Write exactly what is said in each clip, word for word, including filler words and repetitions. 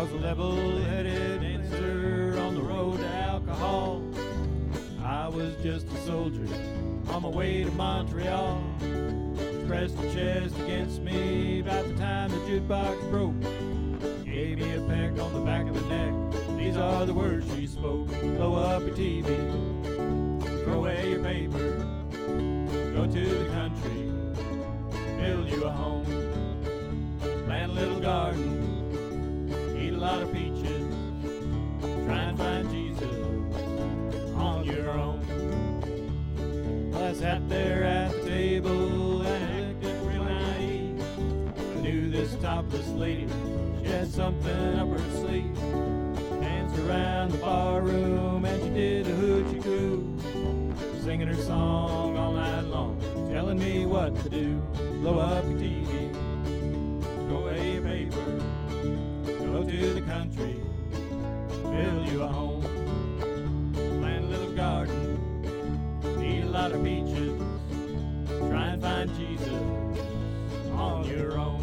was a level-headed answer on the road to alcohol. I was just a soldier on my way to Montreal. Pressed the chest against me about the time the jukebox broke. Gave me a peck on the back of the neck. These are the words she spoke. Blow up your T V, throw away your paper, go to the country, build you a home, plant a little garden, eat a lot of peaches, try and find Jesus on your own. Well, I sat there at the table and I looked real naive. I knew this topless lady, she had something up her sleeve. Danced around the bar room and she did the hoochie coo, singing her song all night long, telling me what to do. Blow up your T V, throw away your paper, go to the country, build you a home, plant a little garden, eat a lot of peaches, try and find Jesus on your own.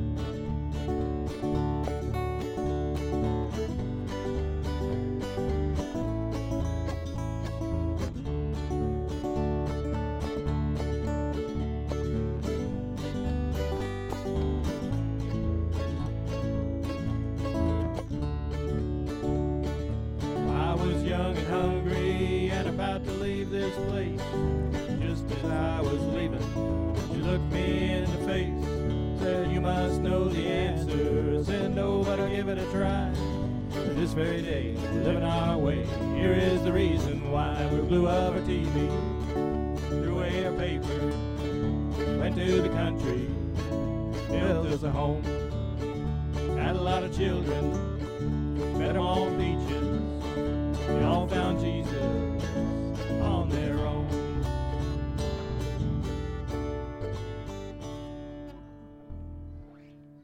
Young and hungry and about to leave this place. Just as I was leaving, she looked me in the face, said, you must know the answer. I said, no, but I'll give it a try. This very day, we're living our way. Here is the reason why. We blew up our T V, threw away our paper, went to the country, built us a home, had a lot of children, fed them on peaches. They all